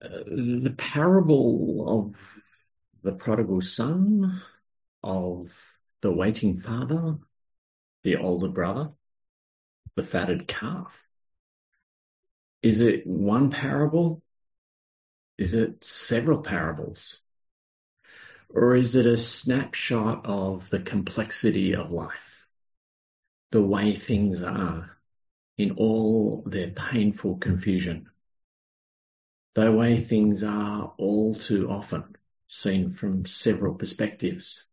The parable of the prodigal son, of the waiting father, the older brother, the fatted calf. Is it one parable? Is it several parables? Or is it a snapshot of the complexity of life, the way things are in all their painful confusion, the way things are all too often seen from several perspectives?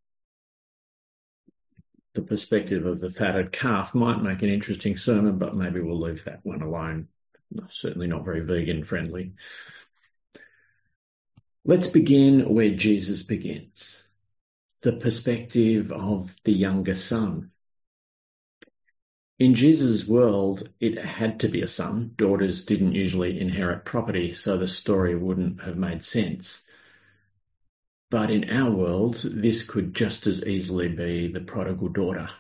The perspective of the fatted calf might make an interesting sermon, but maybe we'll leave that one alone. Certainly not very vegan friendly. Let's begin where Jesus begins, the perspective of the younger son. In Jesus' world, it had to be a son. Daughters didn't usually inherit property, so the story wouldn't have made sense. But in our world, this could just as easily be the prodigal daughter.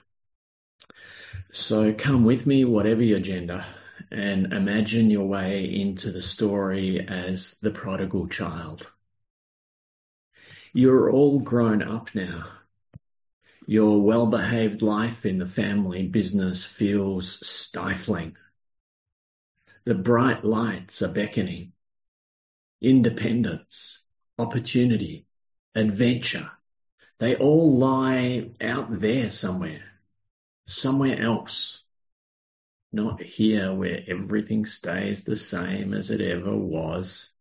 So come with me, whatever your gender, and imagine your way into the story as the prodigal child. You're all grown up now. Your well-behaved life in the family business feels stifling. The bright lights are beckoning. Independence, opportunity, adventure, they all lie out there somewhere else. Not here where everything stays the same as it ever was.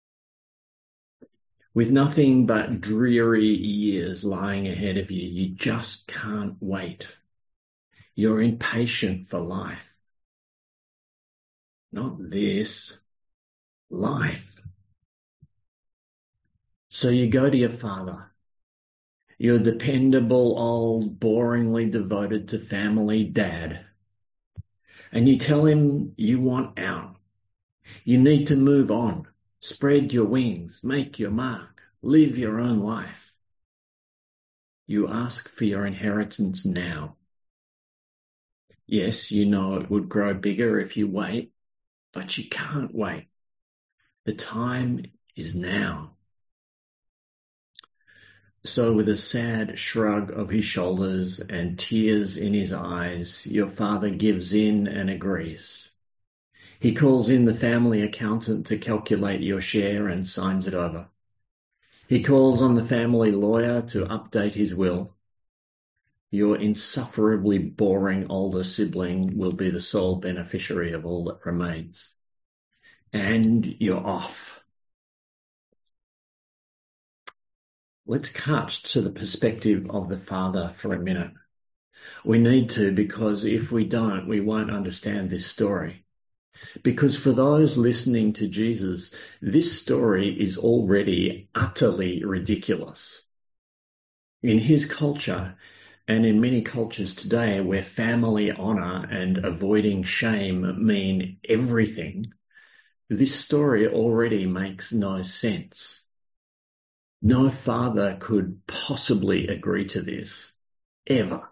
With nothing but dreary years lying ahead of you, you just can't wait. You're impatient for life. Not this, life. So you go to your father, your dependable old, boringly devoted to family dad, and you tell him you want out. You need to move on. Spread your wings, make your mark, live your own life. You ask for your inheritance now. Yes, you know it would grow bigger if you wait, but you can't wait. The time is now. So with a sad shrug of his shoulders and tears in his eyes, your father gives in and agrees. He calls in the family accountant to calculate your share and signs it over. He calls on the family lawyer to update his will. Your insufferably boring older sibling will be the sole beneficiary of all that remains. And you're off. Let's cut to the perspective of the father for a minute. We need to, because if we don't, we won't understand this story. Because for those listening to Jesus, this story is already utterly ridiculous. In his culture, and in many cultures today where family honor and avoiding shame mean everything, this story already makes no sense. No father could possibly agree to this, ever.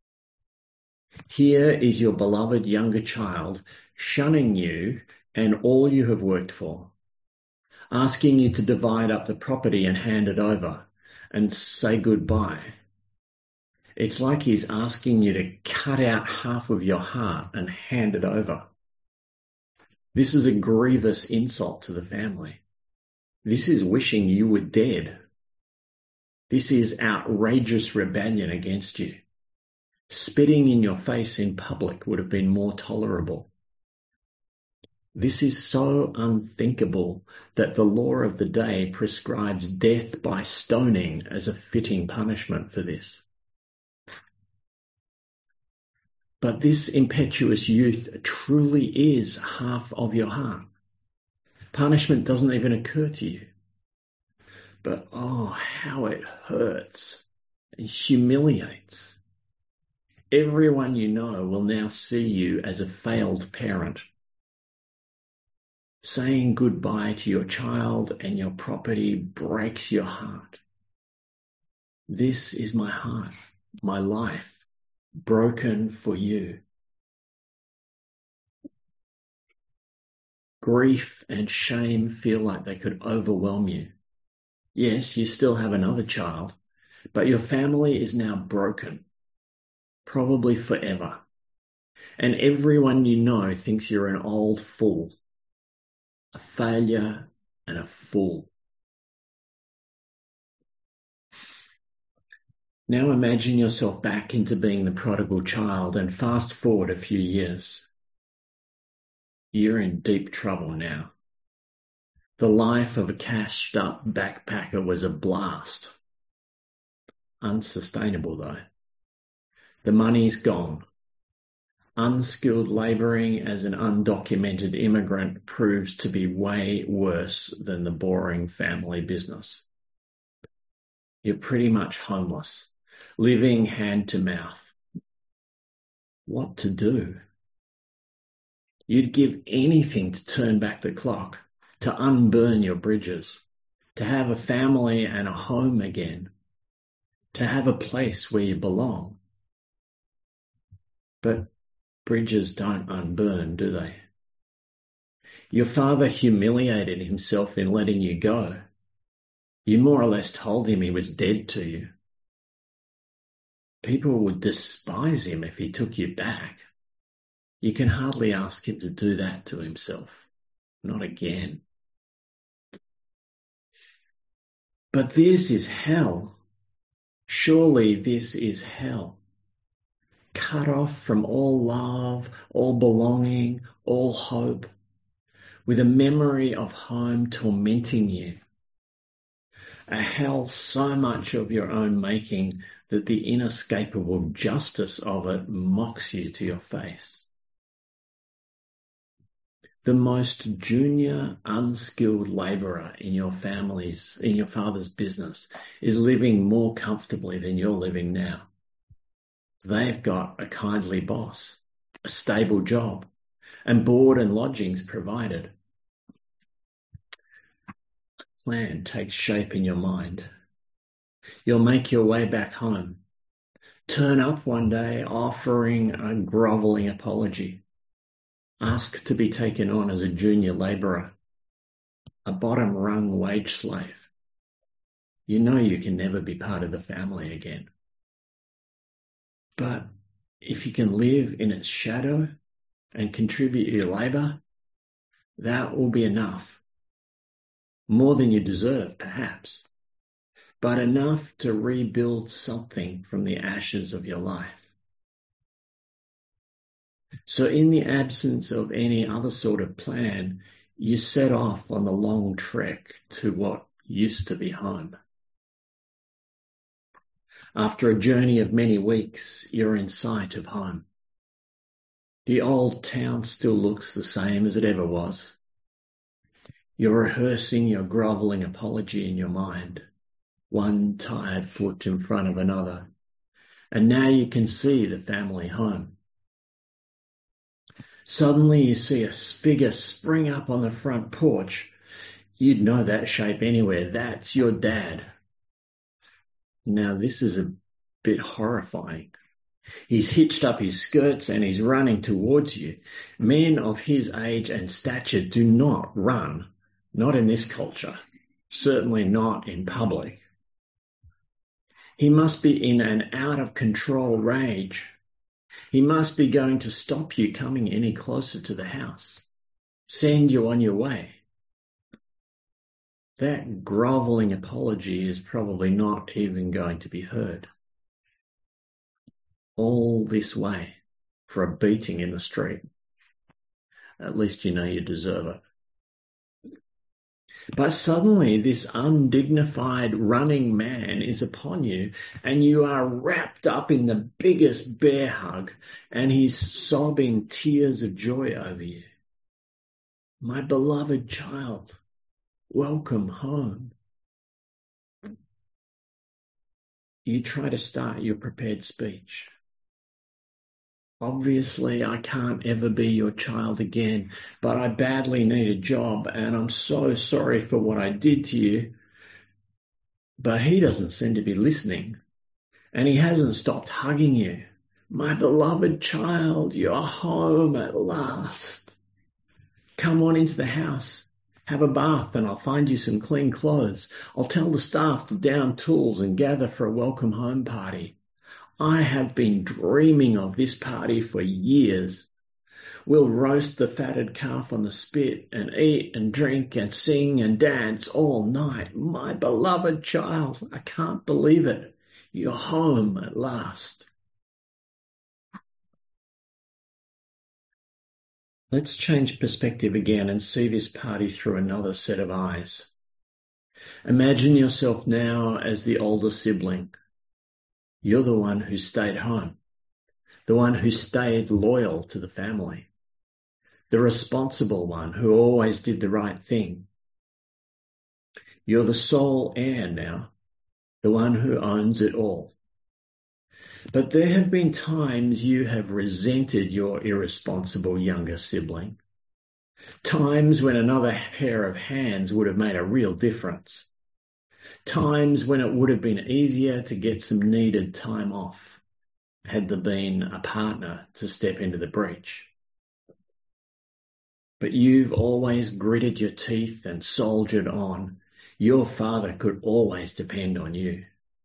Here is your beloved younger child shunning you and all you have worked for, asking you to divide up the property and hand it over and say goodbye. It's like he's asking you to cut out half of your heart and hand it over. This is a grievous insult to the family. This is wishing you were dead. This is outrageous rebellion against you. Spitting in your face in public would have been more tolerable. This is so unthinkable that the law of the day prescribes death by stoning as a fitting punishment for this. But this impetuous youth truly is half of your heart. Punishment doesn't even occur to you. But oh, how it hurts and humiliates. Everyone you know will now see you as a failed parent. Saying goodbye to your child and your property breaks your heart. This is my heart, my life, broken for you. Grief and shame feel like they could overwhelm you. Yes, you still have another child, but your family is now broken, probably forever. And everyone you know thinks you're an old fool, a failure and a fool. Now imagine yourself back into being the prodigal child and fast forward a few years. You're in deep trouble now. The life of a cashed-up backpacker was a blast. Unsustainable though. The money's gone. Unskilled labouring as an undocumented immigrant proves to be way worse than the boring family business. You're pretty much homeless, living hand to mouth. What to do? You'd give anything to turn back the clock, to unburn your bridges, to have a family and a home again, to have a place where you belong. But bridges don't unburn, do they? Your father humiliated himself in letting you go. You more or less told him he was dead to you. People would despise him if he took you back. You can hardly ask him to do that to himself. Not again. But this is hell. Surely this is hell. Cut off from all love, all belonging, all hope, with a memory of home tormenting you. A hell so much of your own making that the inescapable justice of it mocks you to your face. The most junior, unskilled labourer in your father's business is living more comfortably than you're living now. They've got a kindly boss, a stable job, and board and lodgings provided. A plan takes shape in your mind. You'll make your way back home. Turn up one day offering a grovelling apology. Ask to be taken on as a junior labourer, a bottom-rung wage slave. You know you can never be part of the family again. But if you can live in its shadow and contribute your labour, that will be enough. More than you deserve, perhaps, but enough to rebuild something from the ashes of your life. So in the absence of any other sort of plan, you set off on the long trek to what used to be home. After a journey of many weeks, you're in sight of home. The old town still looks the same as it ever was. You're rehearsing your grovelling apology in your mind, one tired foot in front of another, and now you can see the family home. Suddenly you see a figure spring up on the front porch. You'd know that shape anywhere. That's your dad. Now this is a bit horrifying. He's hitched up his skirts and he's running towards you. Men of his age and stature do not run, not in this culture, certainly not in public. He must be in an out-of-control rage. He must be going to stop you coming any closer to the house, send you on your way. That grovelling apology is probably not even going to be heard. All this way for a beating in the street. At least you know you deserve it. But suddenly this undignified running man is upon you and you are wrapped up in the biggest bear hug and he's sobbing tears of joy over you. My beloved child, welcome home. You try to start your prepared speech. Obviously, I can't ever be your child again, but I badly need a job and I'm so sorry for what I did to you. But he doesn't seem to be listening and he hasn't stopped hugging you. My beloved child, you're home at last. Come on into the house. Have a bath and I'll find you some clean clothes. I'll tell the staff to down tools and gather for a welcome home party. I have been dreaming of this party for years. We'll roast the fatted calf on the spit and eat and drink and sing and dance all night. My beloved child, I can't believe it. You're home at last. Let's change perspective again and see this party through another set of eyes. Imagine yourself now as the older sibling. You're the one who stayed home, the one who stayed loyal to the family, the responsible one who always did the right thing. You're the sole heir now, the one who owns it all. But there have been times you have resented your irresponsible younger sibling. Times when another pair of hands would have made a real difference. Times when it would have been easier to get some needed time off, had there been a partner to step into the breach. But you've always gritted your teeth and soldiered on. Your father could always depend on you.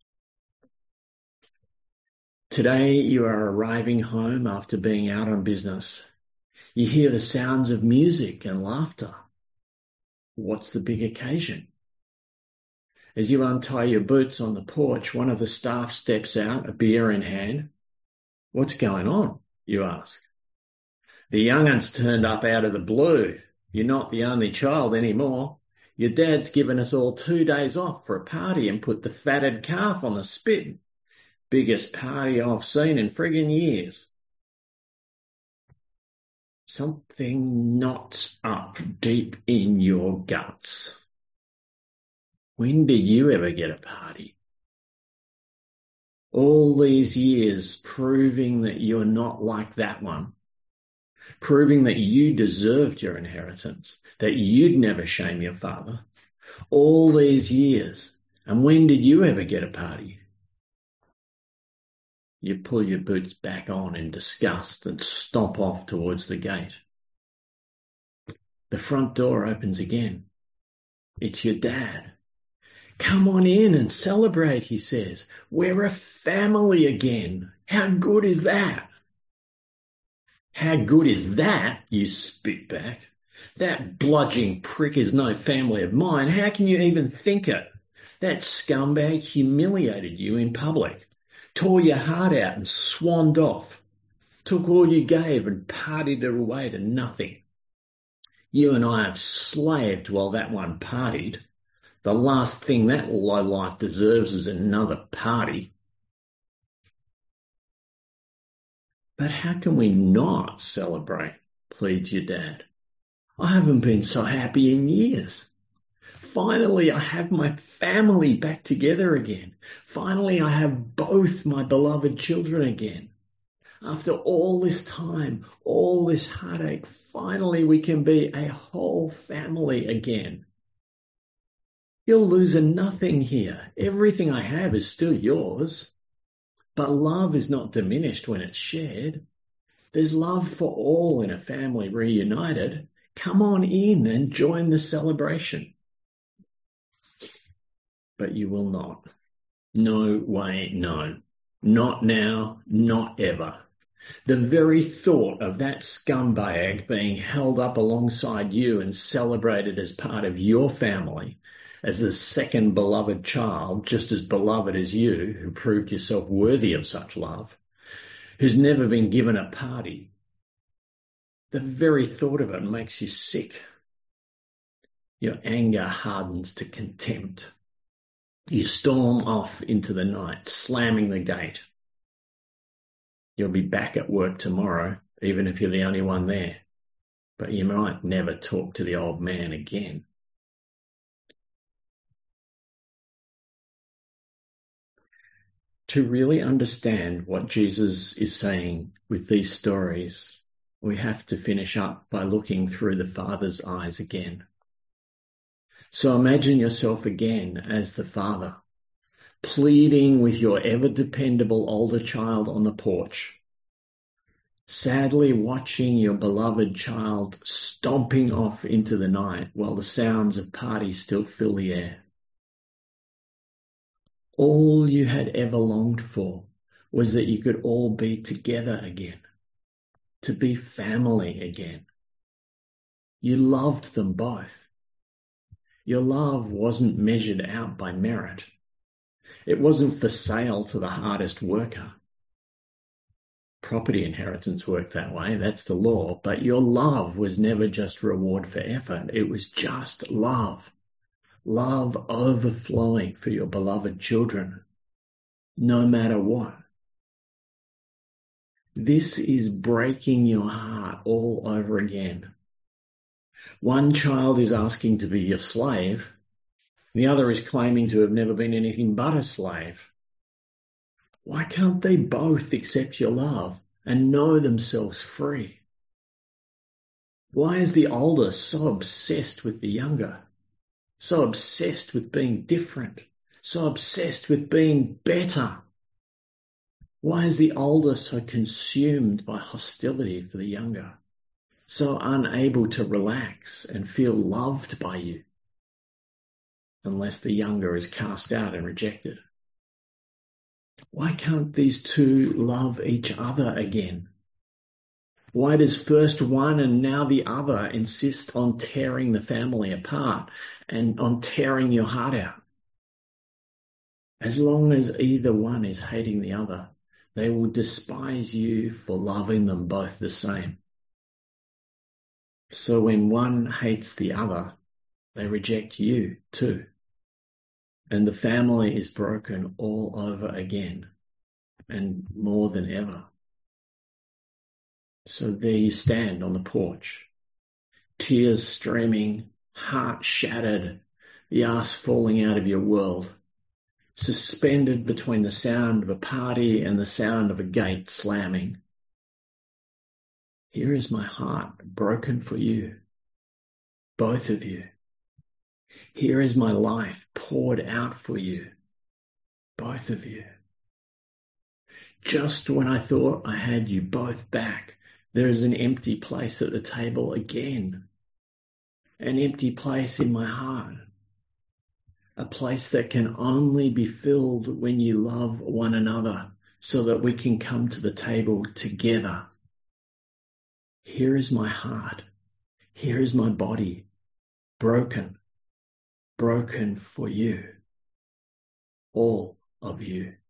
Today you are arriving home after being out on business. You hear the sounds of music and laughter. What's the big occasion? As you untie your boots on the porch, one of the staff steps out, a beer in hand. What's going on? You ask. The young'un's turned up out of the blue. You're not the only child anymore. Your dad's given us all 2 days off for a party and put the fatted calf on the spit. Biggest party I've seen in friggin' years. Something knots up deep in your guts. When did you ever get a party? All these years proving that you're not like that one. Proving that you deserved your inheritance, that you'd never shame your father. All these years. And when did you ever get a party? You pull your boots back on in disgust and stomp off towards the gate. The front door opens again. It's your dad. Come on in and celebrate, he says. We're a family again. How good is that? How good is that, you spit back? That bludgeoning prick is no family of mine. How can you even think it? That scumbag humiliated you in public. Tore your heart out and swanned off, took all you gave and partied it away to nothing. You and I have slaved while that one partied. The last thing that lowlife deserves is another party. But how can we not celebrate, pleads your dad. I haven't been so happy in years. Finally, I have my family back together again. Finally, I have both my beloved children again. After all this time, all this heartache, finally we can be a whole family again. You're losing nothing here. Everything I have is still yours. But love is not diminished when it's shared. There's love for all in a family reunited. Come on in and join the celebration. But you will not. No way, no. Not now, not ever. The very thought of that scumbag being held up alongside you and celebrated as part of your family, as the second beloved child, just as beloved as you, who proved yourself worthy of such love, who's never been given a party, the very thought of it makes you sick. Your anger hardens to contempt. You storm off into the night, slamming the gate. You'll be back at work tomorrow, even if you're the only one there. But you might never talk to the old man again. To really understand what Jesus is saying with these stories, we have to finish up by looking through the Father's eyes again. So imagine yourself again as the father, pleading with your ever-dependable older child on the porch. sadly watching your beloved child stomping off into the night while the sounds of parties still fill the air. All you had ever longed for was that you could all be together again, to be family again. You loved them both. Your love wasn't measured out by merit. It wasn't for sale to the hardest worker. Property inheritance worked that way, that's the law, but your love was never just reward for effort. It was just love. Love overflowing for your beloved children, no matter what. This is breaking your heart all over again. One child is asking to be your slave. The other is claiming to have never been anything but a slave. Why can't they both accept your love and know themselves free? Why is the older so obsessed with the younger? So obsessed with being different? So obsessed with being better? Why is the older so consumed by hostility for the younger? So unable to relax and feel loved by you? Unless the younger is cast out and rejected. Why can't these two love each other again? Why does first one and now the other insist on tearing the family apart and on tearing your heart out? As long as either one is hating the other, they will despise you for loving them both the same. So when one hates the other, they reject you too. And the family is broken all over again, and more than ever. So there you stand on the porch, tears streaming, heart shattered, the ass falling out of your world, suspended between the sound of a party and the sound of a gate slamming. Here is my heart broken for you, both of you. Here is my life poured out for you, both of you. Just when I thought I had you both back, there is an empty place at the table again. An empty place in my heart. A place that can only be filled when you love one another so that we can come to the table together. Here is my heart. Here is my body, broken for you, all of you.